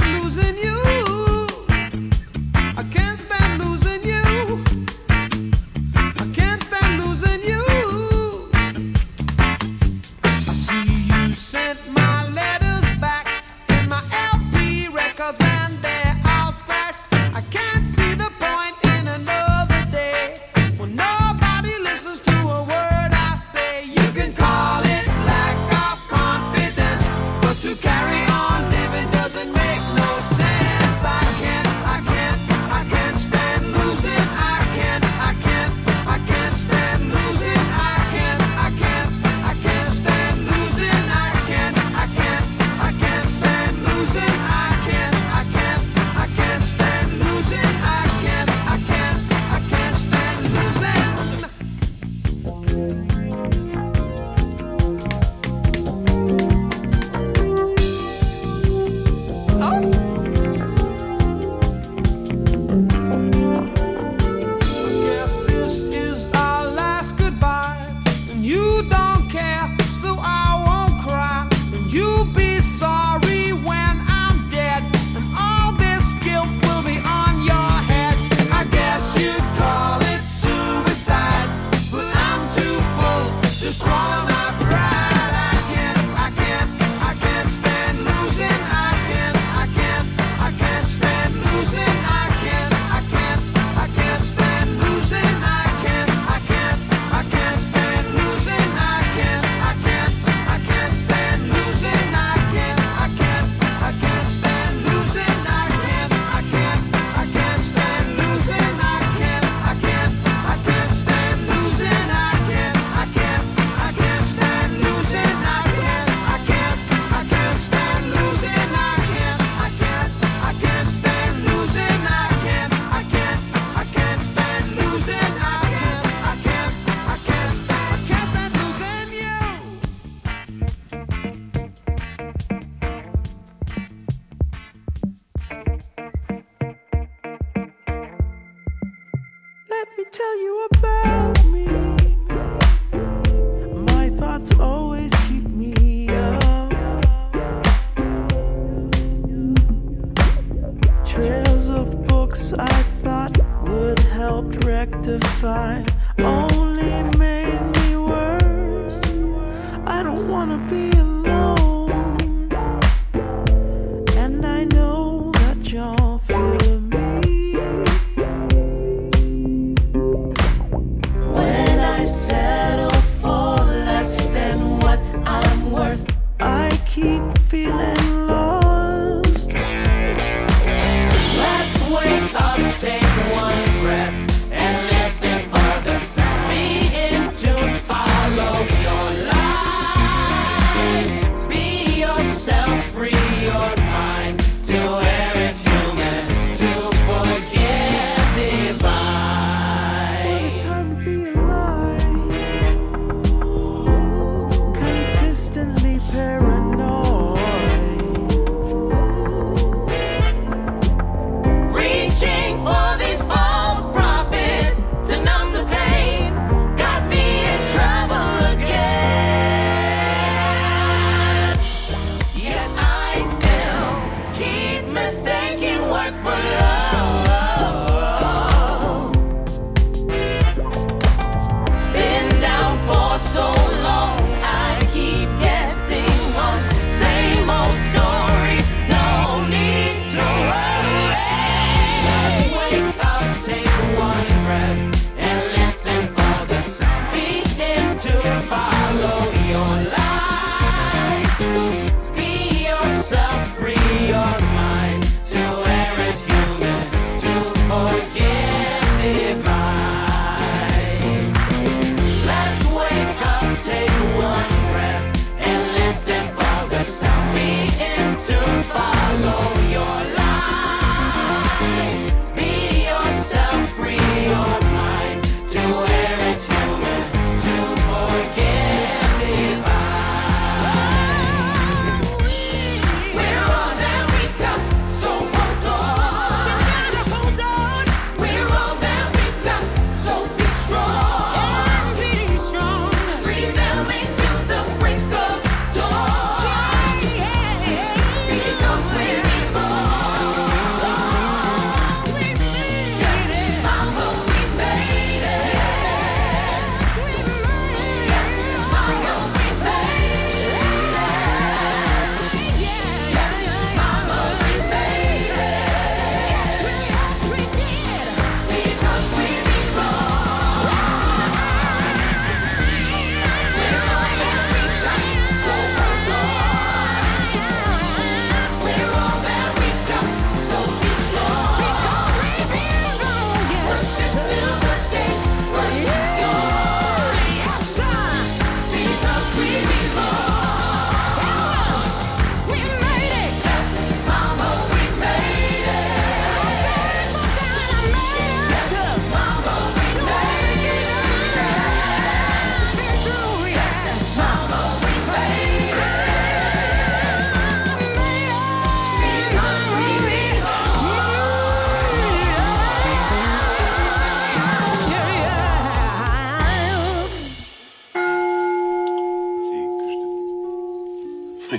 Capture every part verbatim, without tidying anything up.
Be yourself, free your mind to where is human.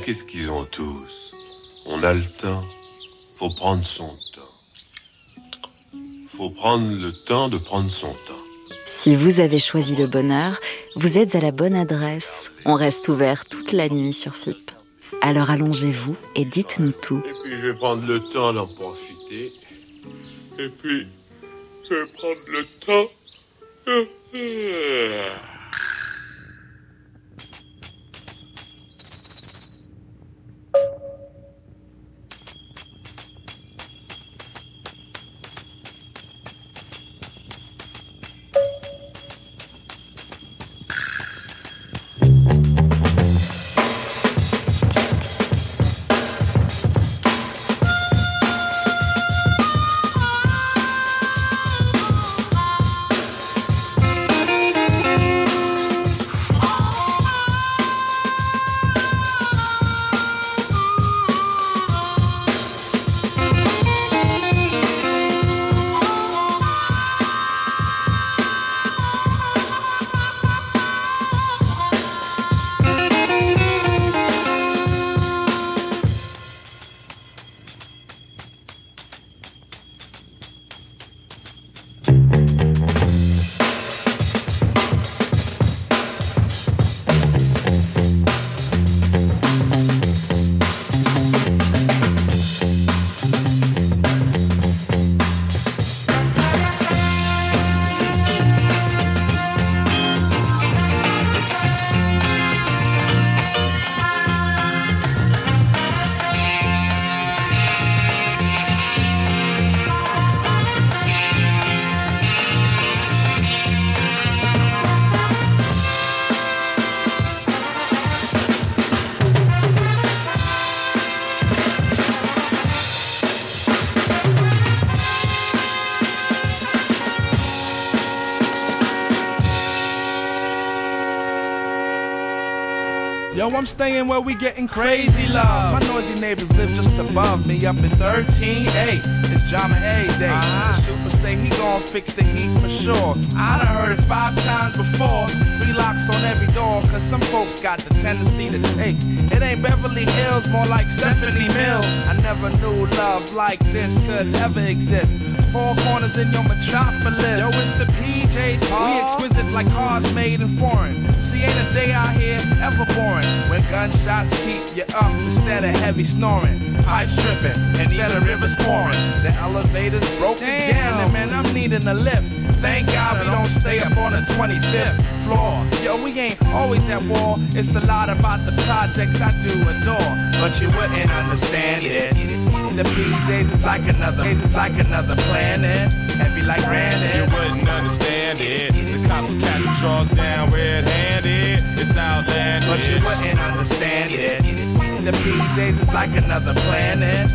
qu'est-ce qu'ils ont tous? On a le temps. Faut prendre son temps. Faut prendre le temps de prendre son temps. Si vous avez choisi le bonheur, vous êtes à la bonne adresse. On reste ouvert toute la nuit sur F I P. Alors allongez-vous et dites-nous tout. Et puis je vais prendre le temps d'en profiter. Et puis je vais prendre le temps. Yo, I'm staying where we getting crazy love. My noisy neighbors live just above me, up in thirteen A. It's Jama A Day. Uh-huh. The super say he gon' fix the heat for sure. I done heard it five times before. Three locks on every door, cause some folks got the tendency to take. It ain't Beverly Hills, more like Stephanie Mills. I never knew love like this could ever exist. Four corners in your metropolis. Yo, it's the P Js, we exquisite like cars made in foreign. See, ain't a day out here ever boring when gunshots keep you up instead of heavy snoring. Pipe stripping instead of rivers pouring. The elevator's broken down and man, I'm needing a lift. Thank God we don't stay up on the twenty-fifth floor. Yo, we ain't always at war. It's a lot about the projects I do adore, but you wouldn't understand it. The P Js is like another, is like another planet, heavy like granite. You wouldn't understand it. The cops will catch you draws down red-handed. It's outlandish, but you wouldn't understand it. The P Js is like another planet.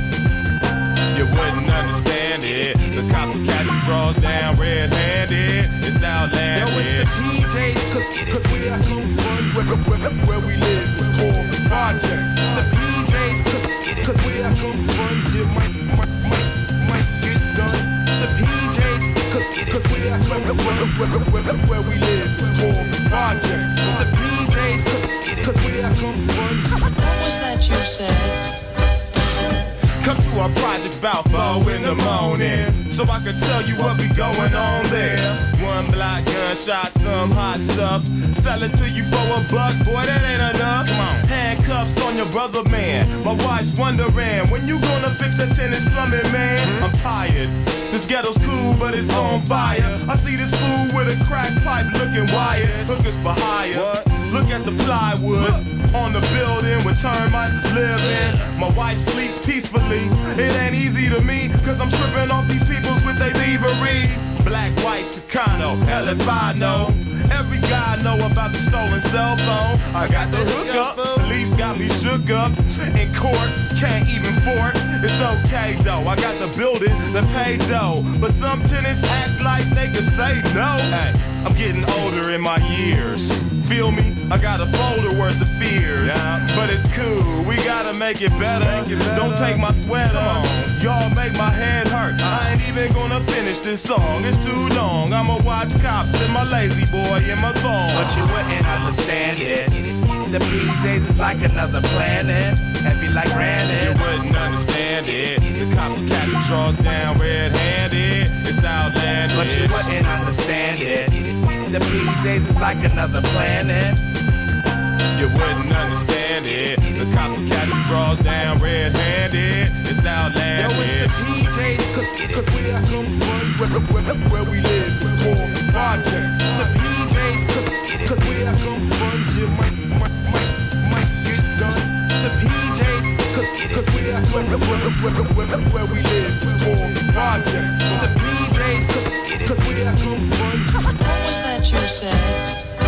You wouldn't understand it. The cops will catch you draws down red-handed. It's outlandish. Yo, it's the P Js, cause, cause we are come from where, where, where we live. It's called projects. The P Js, cause, cause we are come from, you might, might, might, might get done. The P Js, cause, cause we are come from where, where, where, where we live. It's called projects. The P Js, cause, cause we are come from. What was that you said? Come to our project about four in the morning, so I can tell you what be going on there. One block gunshot, some hot stuff. Sell it to you for a buck, boy, that ain't enough. Come on. Handcuffs on your brother, man. My wife's wondering, when you gonna fix the tennis plumbing, man? Mm-hmm. I'm tired. This ghetto's cool, but it's on fire. I see this fool with a crack pipe looking wired. Hookers for hire. What? Look at the plywood. Look. On the building where termites is living. My wife sleeps peacefully. It ain't easy to me, cause I'm tripping off these peoples with they thievery. Black, white, Chicano, hell if I know. Every guy know about the stolen cell phone. I got the hookup, police got me shook up. In court, can't even fort. It's okay though, I got the building, the pay dough. But some tenants act like they could say no. Hey, I'm getting older in my years. Feel me? I got a folder worth of fears. Yeah. But it's cool, we gotta make it better. Make it better. Don't take my sweat on. Y'all make my head hurt. I ain't even gonna finish this this song, it's too long. I'ma watch cops and my lazy boy in my thong. But you wouldn't understand it. The P Js is like another planet, heavy like granite. You wouldn't understand it. The cops will catch the draws down red-handed. It's outlandish. But you wouldn't understand it. The P Js is like another planet. You wouldn't understand it. The cops will catch the draws down red-handed. It's outlandish. Yo, it's the P Js, cause, cause where I come from, where, where, where we live, is called projects. The P Js, cause, cause where I come from, you might, might, might, might get done. The P Js, cause, cause where I come from, where, where, where, where we live, is called projects. The P Js, cause, cause where I come from. What was that you said?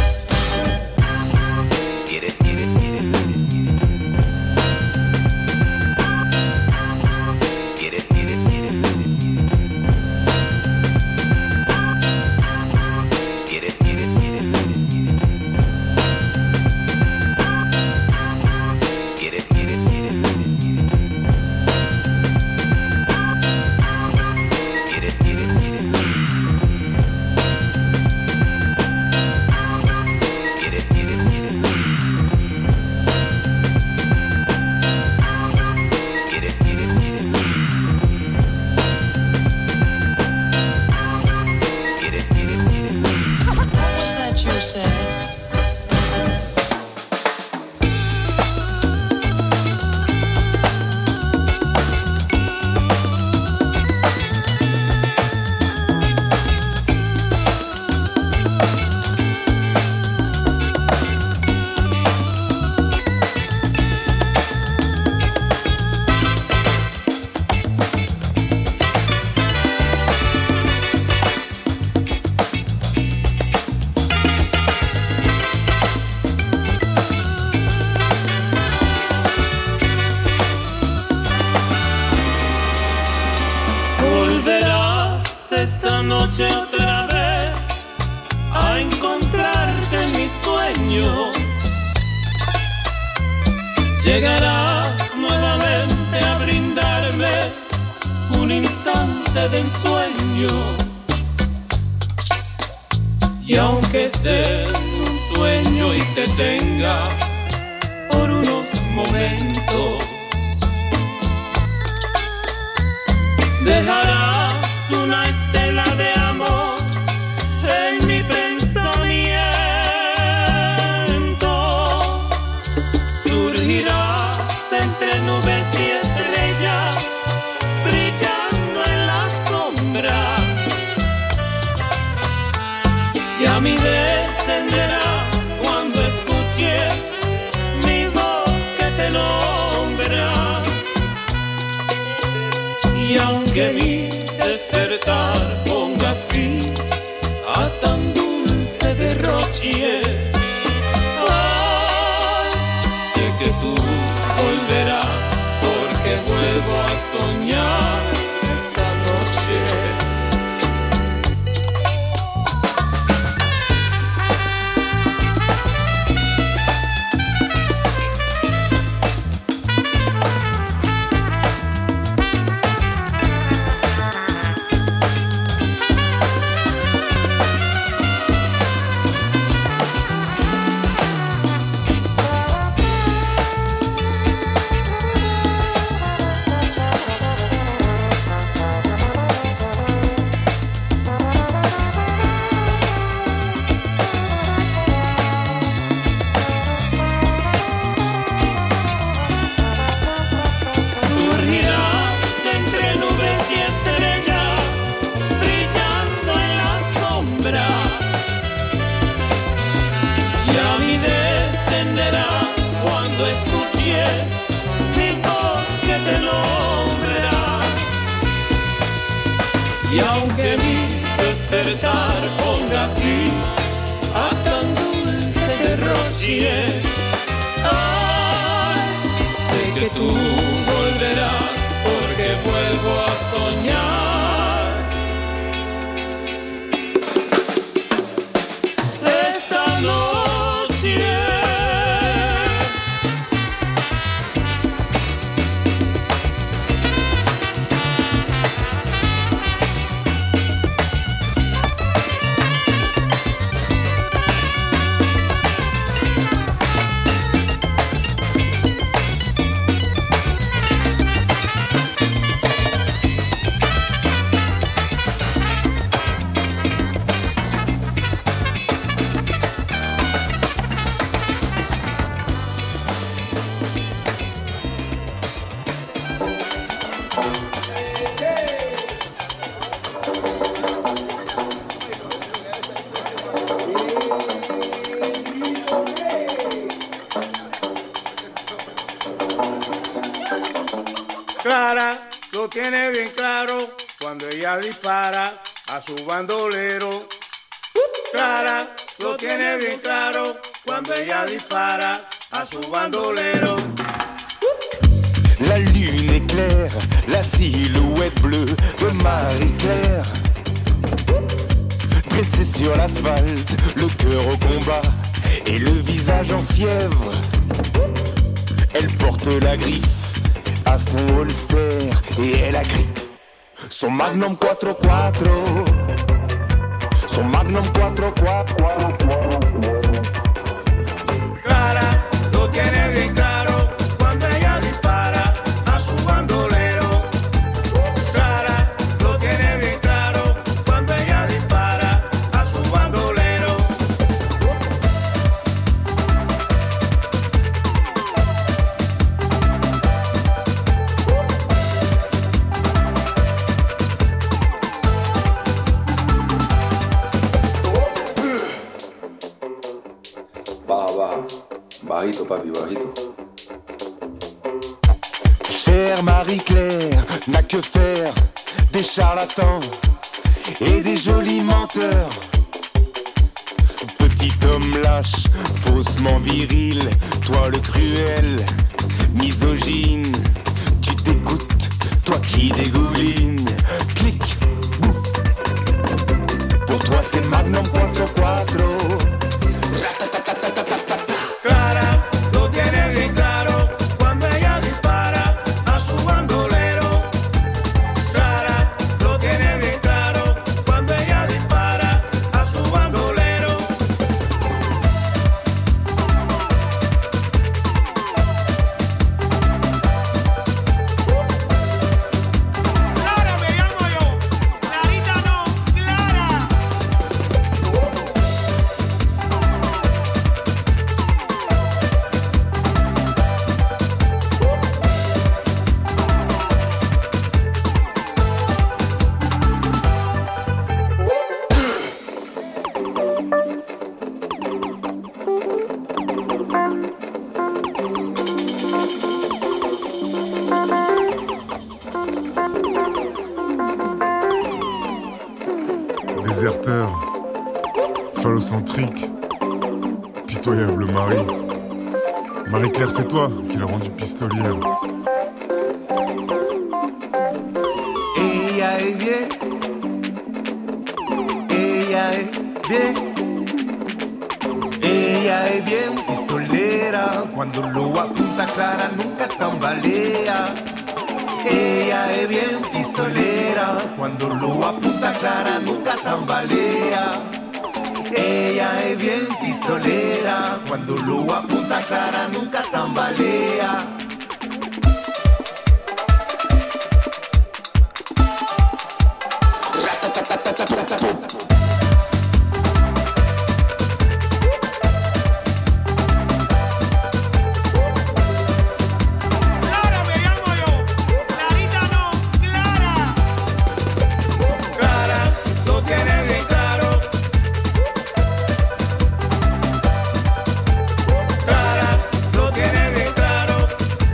Esta noche otra vez a encontrarte en mis sueños. Llegarás nuevamente a brindarme un instante de ensueño. Y aunque sea un sueño y te tenga por unos momentos, dejarás una estela de amor en mi pensamiento. Surgirás entre nubes y estrellas, brillando en las sombras. Y a mí descenderás cuando escuches mi voz que te nombra. Y aunque mi despertar ponga fin a tan dulce derroche, ay, sé que tú volverás porque vuelvo a soñar esta noche. Y aunque mi despertar ponga fin a tan dulce derroche, ay, sé que tú volverás porque vuelvo a soñar esta noche. tiene bien claro cuando ella dispara a su bandolero. Clara lo tiene bien claro cuando ella dispara a su bandolero. La lune éclaire la silhouette bleue de Marie-Claire. Dressée sur l'asphalte, le cœur au combat et le visage en fièvre. Elle porte la griffe à son holster et elle agrippe son Magnum cuatro cuatro. Son Magnum cuatro cuatro. Clara lo tiene bien claro cuando ella dispara a su bandolero. Clara lo tiene bien claro cuando ella dispara a su bandolero. Baja, baja. Bajito, papi, bajito. Chère Marie-Claire n'a que faire des charlatans et des jolis menteurs. Petit homme lâche, faussement viril, toi le cruel, misogyne. Tu t'écoutes, toi qui dégouline. Clic, boum. Pour toi c'est Magnum cuatro cuatro. Clara lo tiene bien claro cuando ella dispara a su bandolero. Clara lo tiene bien claro cuando ella dispara a su bandolero. Clara me llamo yo, Clarita no, Clara. Déserteur, phallocentrique, pitoyable mari. Marie-Claire, c'est toi qui l'as rendue pistolière. Ella es bien, ella es bien, ella es bien pistolera. Cuando lo apunta clara nunca tambalea. Ella es bien pistolera. Cuando lo apunta clara nunca tambalea. Ella es bien pistolera. Cuando lo apunta clara nunca tambalea. Clara me llamo yo, Clarita no, Clara. Clara lo tiene bien claro. Clara lo tiene bien claro.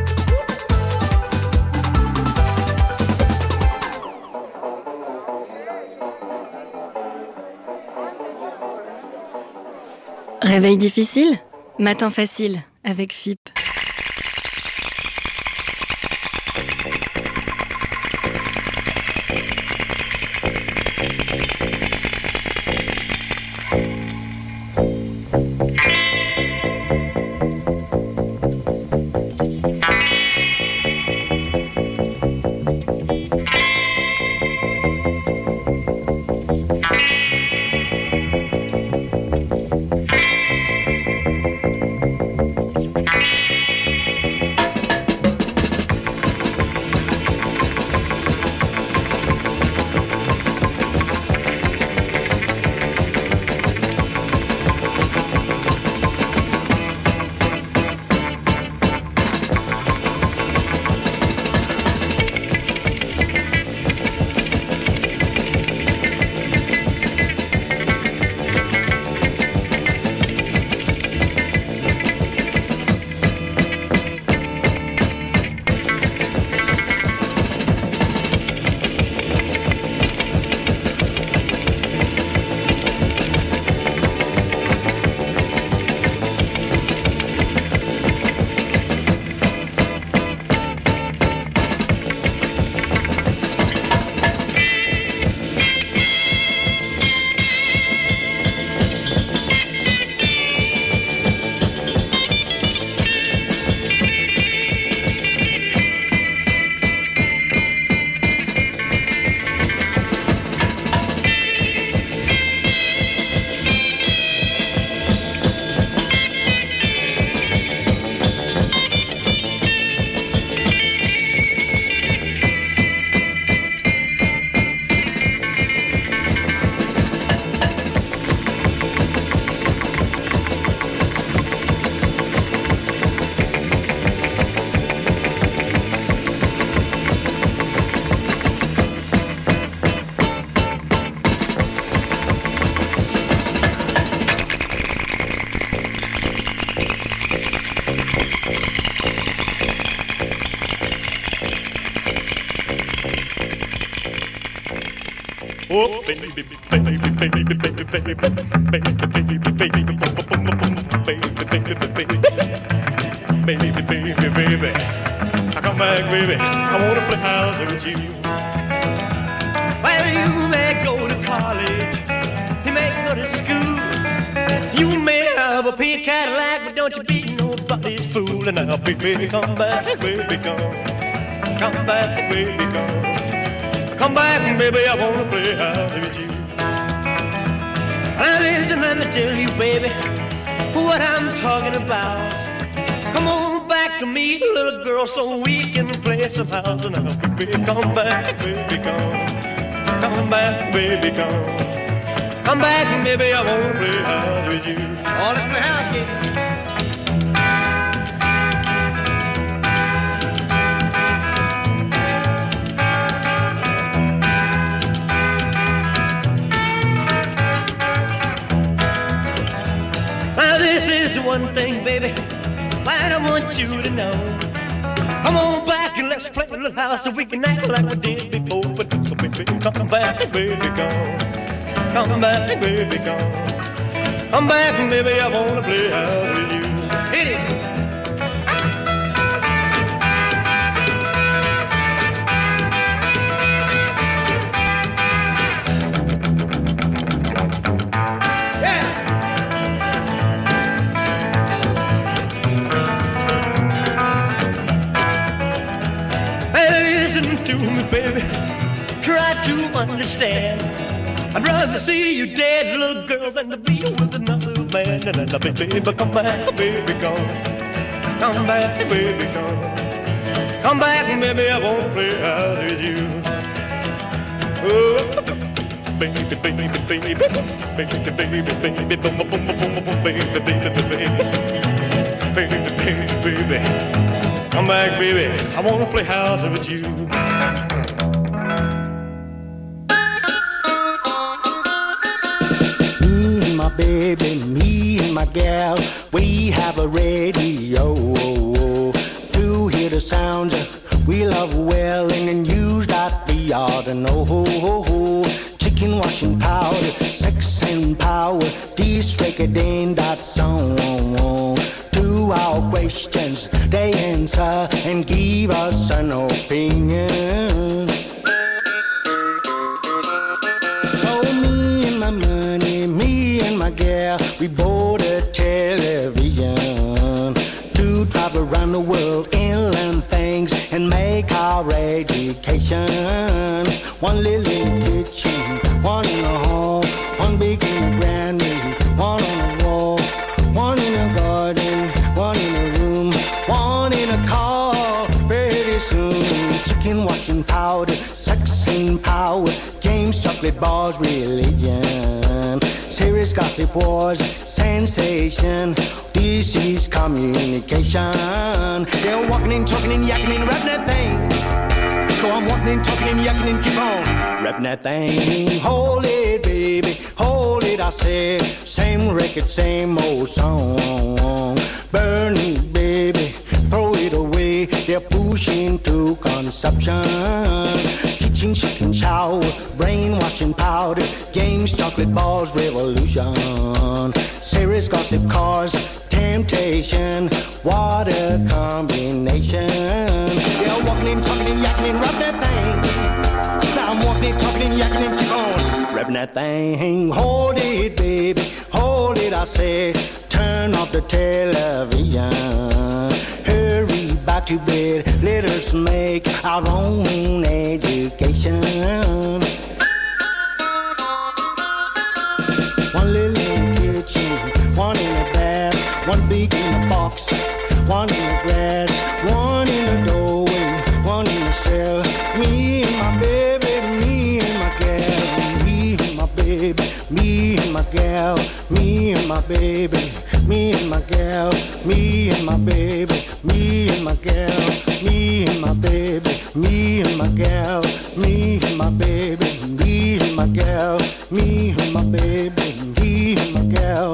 Réveil difficile? Matin facile avec F I P. Oh, baby, baby, baby, baby, baby, baby, baby, baby, baby, baby, baby, baby, baby. I come back, baby. I wanna play house with you. Well, you may go to college, you may go to school, you may have a pink Cadillac, but don't you be nobody's fool. And now, baby, come back, baby, come, come back, baby, come, come back, baby. I wanna play house with you. Now listen, let me tell you, baby, what I'm talking about. Come on back to me, little girl, so we can play some house. And now, baby, come back, baby, come, come back, baby, come, come back, baby. I wanna play house with you. I wanna play house, yeah. One thing, baby, what I want you to know. Come on back and let's play a little house so we can act like we did before. But so baby, come back, baby, come, come back, baby, come, come back, baby. I wanna play house with you. Hit it. Baby, try to understand. I'd rather see you dead, little girl, than to be with another man. And I baby, baby, come back, baby, come, come back, baby, come, come back, baby. I won't play house with you. Oh, baby, baby, baby, baby, baby, baby, baby, boom, boom, boom, boom, boom, baby, baby, baby, baby, baby, come back, baby. I wanna play house with you. Baby, me and my gal, we have a radio to hear the sounds we love well and use that we ought to know. Chicken washing powder, sex and power, de-stricadine that song. To our questions, they answer and give us an opinion. So me and my money, me and my girl, we bought a television to travel around the world and learn things and make our education. One little in the kitchen, one in the hall, one big in the grand room, one on the wall, one in the garden, one in the room, one in a car. Pretty soon, chicken washing powder, sex and power, games, chocolate bars, religion. Serious gossip wars, sensation, this is communication. They're walking and talking and yakking and rapping that thing. So I'm walking and talking and yakking and keep on rapping that thing. Hold it, baby, hold it, I said. Same record, same old song. Burn it, baby, throw it away. They're pushing to consumption. Kitchen, chicken, shower, brainwashing powder, games, chocolate balls, revolution. Serious gossip, cars, temptation, what a combination. They're walking and talking and yakking and rapping that thing. Now I'm walking and talking and yakking and keep on rapping that thing. Hold it, baby, hold it, I say. Turn off the television. Hurry back to bed, let us make our own education. One little in the kitchen, one in the bath, one big in the box, one in the grass, one in the doorway, one in the cell. Me and my baby, me and my gal, me and my baby, me and my gal, me and my baby, me and my gal, me and my baby, me and my gal, me and my baby, me and my gal, me and my baby, me and my gal, me and my baby, me and my gal.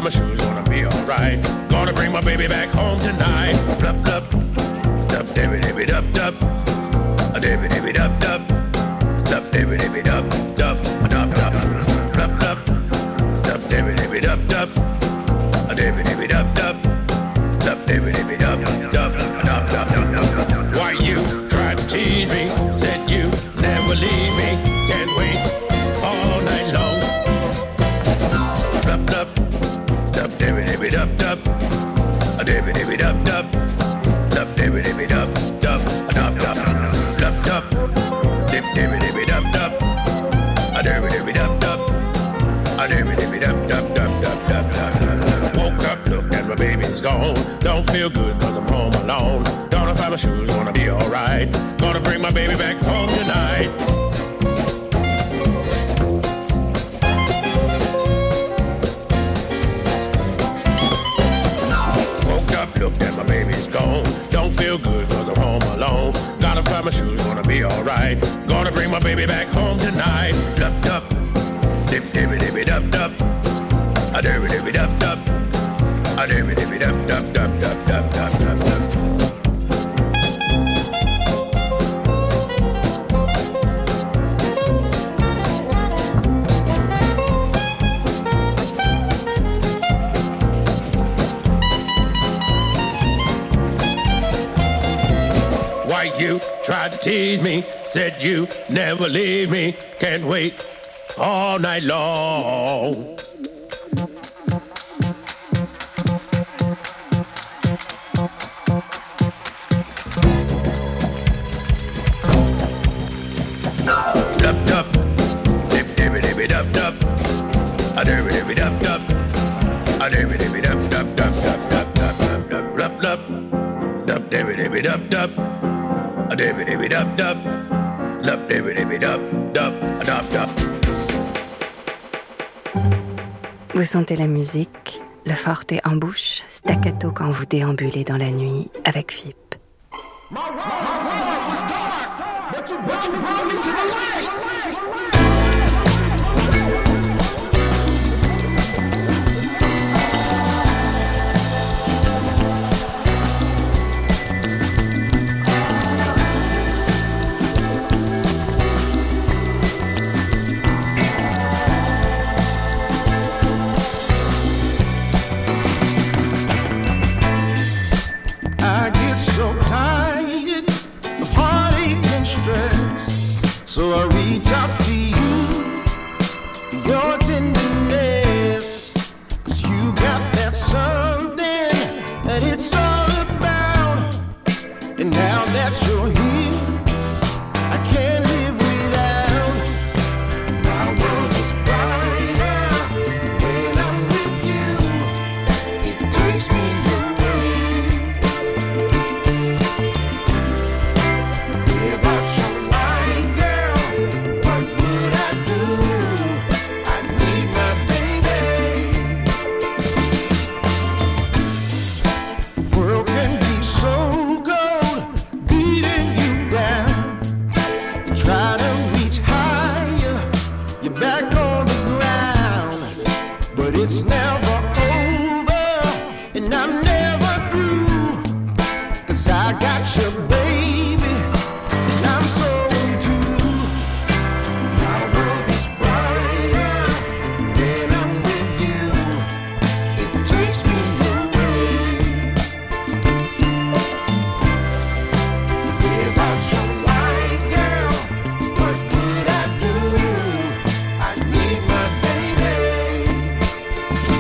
my shoes, gonna be alright. Gonna bring my baby back home tonight. Blup, blup, dub, dibby, dibby, dub, dub. A dibby, dibby, dub, dub. Dub, dibby, dibby, dub, dub, a dub, dub. Blup, blup, dub, dibby, dibby, dub, dub. A dibby, dibby, dub, dub. Dub, dibby, dibby, dub, dub, a dub, dub. Why you tried to tease me? Said you never leave me. Can't wait all night long. Blup, blup, dub, dibby, dibby, dub, dub. A dibby, dibby, dub, dub. Dub, dibby, dibby, dub, dub, a dub, dub. Blup, dub, dib, dibby, dibby, dub, dub. A dibby, dibby, dub, dub. A dibby, dibby, dub, dub, dub, dub, dub, dub. Woke up, looked at my baby's gone. Don't feel good cause I'm home alone. Gonna find my shoes, gonna be alright. Gonna bring my baby back home tonight. Woke up, looked at my baby's gone. Don't feel good cause I'm home alone. Gotta find my shoes, gonna be alright. Gonna bring my baby back home tonight. Dub dub, dip dibby dibby dub dub. A dibby dibby dub dub. A dibby dibby dub dub dub dub dub dub dub dub. Why you tried to tease me, said you never leave me. Can't wait all night long. Dub dub, dip dibby dibby dub dub. A dibby dibby dub dub. A dibby dibby dub dub dub dub dub dub dub dub dub dub. Dub dibby dibby dub dub. A dibby dibby dub dub. Dub dibby dibby dub dub. A dub dub. Vous sentez la musique, le forte en bouche, staccato quand vous déambulez dans la nuit avec F I P. I get so tired of heartache and stress, so I reach out to you for your tenderness, 'cause you got that something that it's all about. And now that you're here, I can't live without. My world is brighter when I'm with you. It takes me away. Without your light, girl, what would I do? I need my baby. The world can be so cold, beating you down. You try to reach higher, you're back on the ground. But it's never over, and I'm never through, 'cause I got your baby, and I'm so into. My world is brighter when I'm with you. It takes me away. Without your light, girl, what would I do? I need my baby.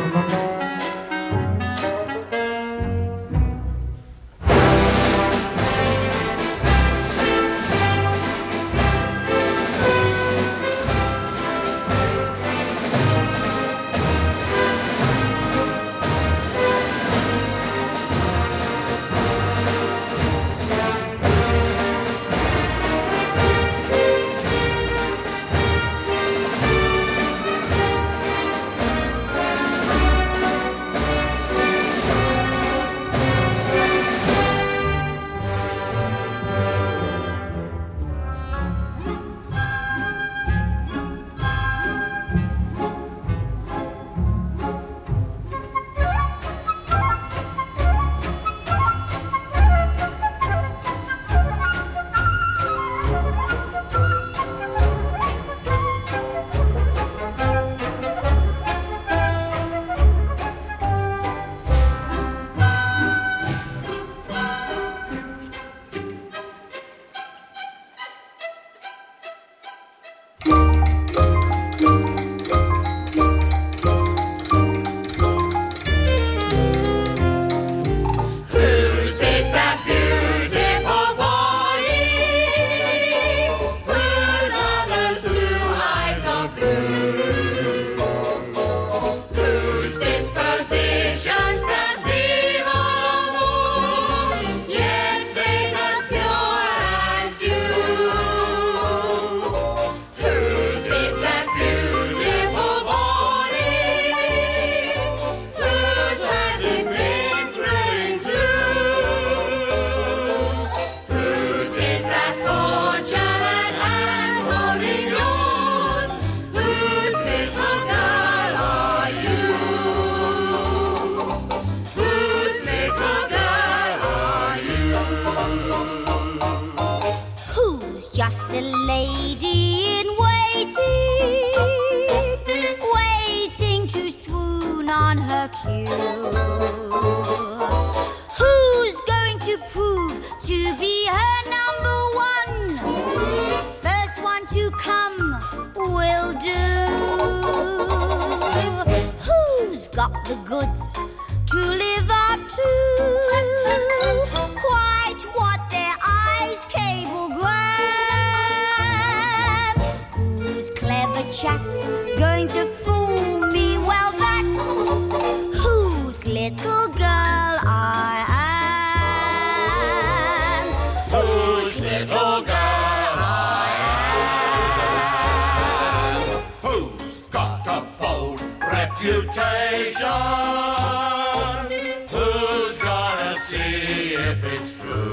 just a lady in waiting, waiting to swoon on her cue. Who's going to prove to be her number one? First one to come will do. Who's got the goods to live up to? Quite what their eyes cable grab. Whose clever chat's going to fool me? Well, that's whose little girl I am. Whose little girl I am. Who's got a bold reputation? Who's gonna see if it's true?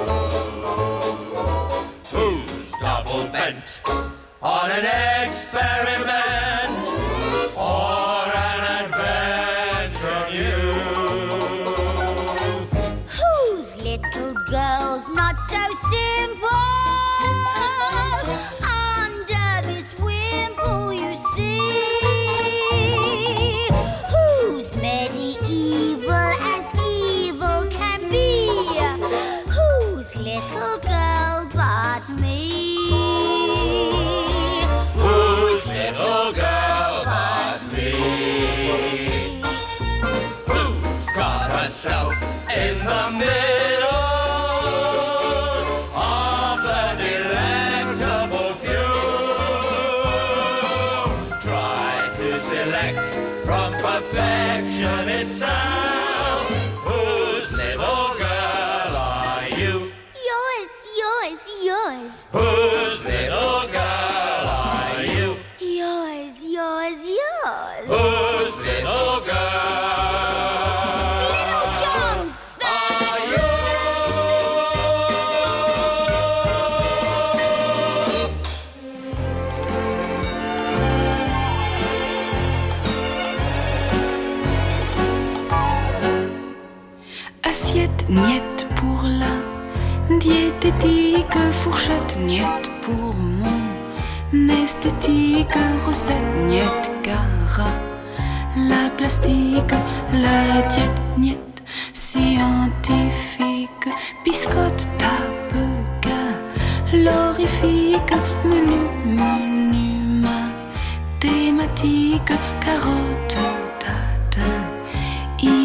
Who's double bent on an experiment or an adventure new? Whose little girl's not so simple? Under this wimple, you see. Who's medieval as evil can be? Whose little girl but me? Whose little girl but me? Who's got herself in the middle of the delectable few? Try to select from perfection itself. Whose little girl are you? Yours, yours, yours. Whose little girl are you? Yours, yours, yours. Whose little girl Little John's. are you? Assiette, niette pour la diététique, fourchette, niette pour mon esthétique, recette, niette, car la plastique, la diète, niette, scientifique, biscotte, tape, calorifique, menu, menu, mathématique, carotte, tatin,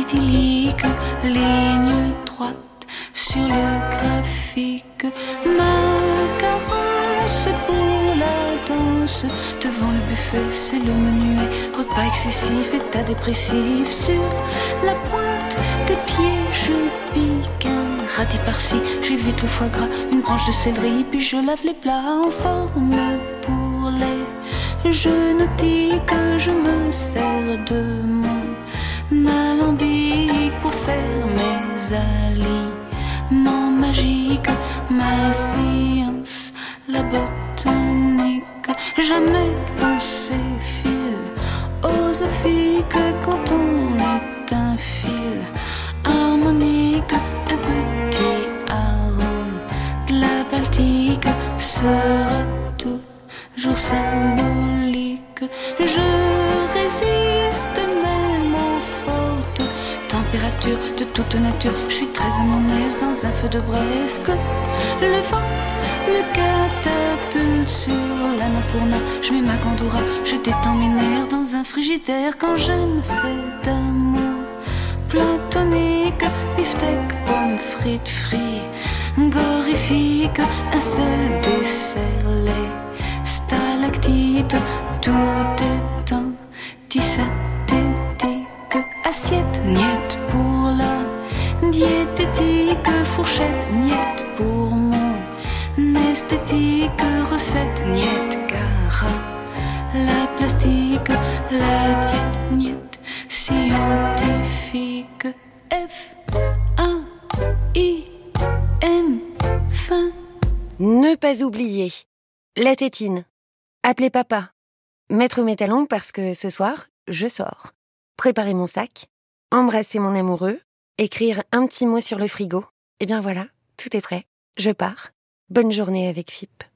idyllique, ligne droite sur le graphique. Ma carence pour la danse, devant le buffet c'est le menuet. Repas excessif, état dépressif, sur la pointe des pieds je pique un radis par-ci. J'évite le foie gras, une branche de céleri, puis je lave les plats en forme pour les. Je ne dis que je me sers de mon alambic pour faire mes aliments magiques. Ma science, la botanique, jamais pensée philosophique. Quand on est un fil harmonique, un petit arôme de la Baltique sera toujours symbolique. Je résiste même aux fortes températures de toute nature. Je suis très à mon aise dans un feu de bresque. Le vent me catapulte sur l'Annapurna. Je mets ma gandoura, je détends mes nerfs dans un frigidaire. Quand j'aime c'est d'amour platonique. Beefsteak, pommes frites, frits, gorifique. Un seul dessert, les stalactites. Tout est antisynthétique. Assiette, niette pour la diététique. Fourchette, niette pour mon esthétique. Recette, niette car la plastique. La diète, niette scientifique. F A I M fin. Ne pas oublier la tétine. Appelez papa. Mettre mes talons parce que ce soir, je sors. Préparer mon sac. Embrasser mon amoureux. Écrire un petit mot sur le frigo. Et bien voilà, tout est prêt. Je pars. Bonne journée avec F I P.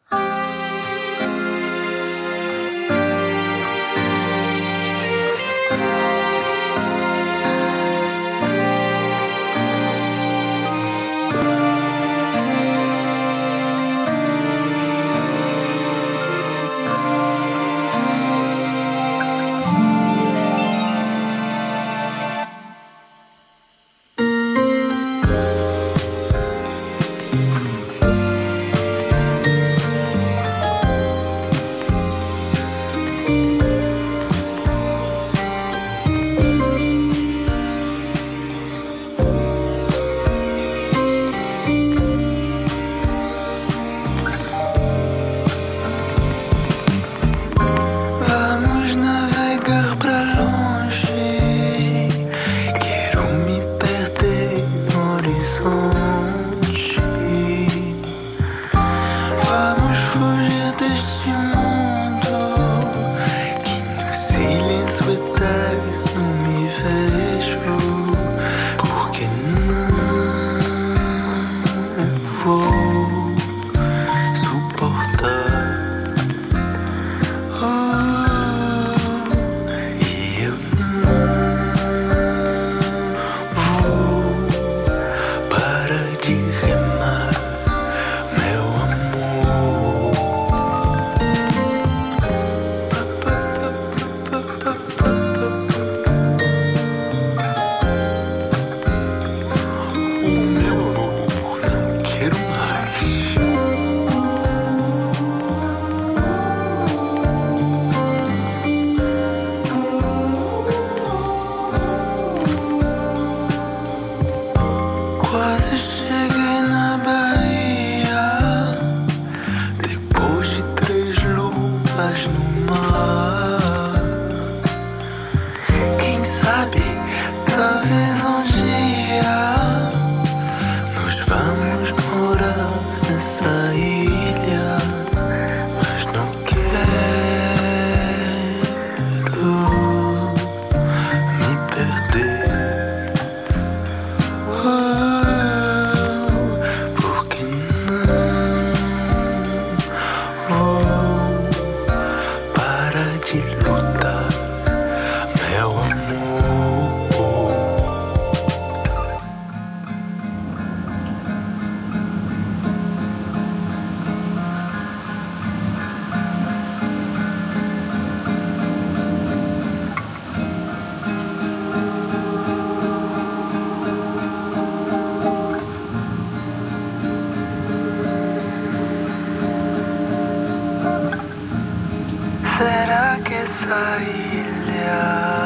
questa ilha,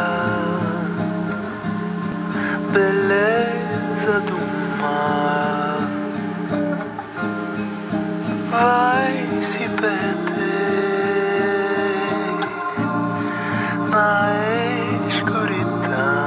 beleza do mar vai se perder na escuridão.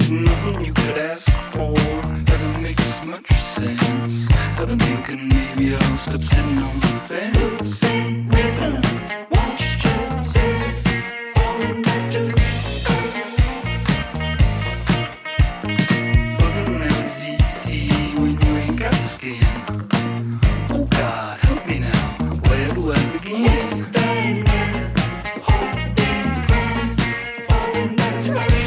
Nothing you could ask for ever makes much sense. I've been thinking maybe I'll stop sitting on the fence. Sing rhythm, watch you sing, falling back to bugging out is easy when you ain't got skin. Oh God, help me now, where do I begin? Standing there, holding firm, falling back to earth.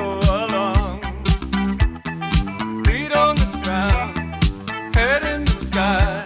head in the sky.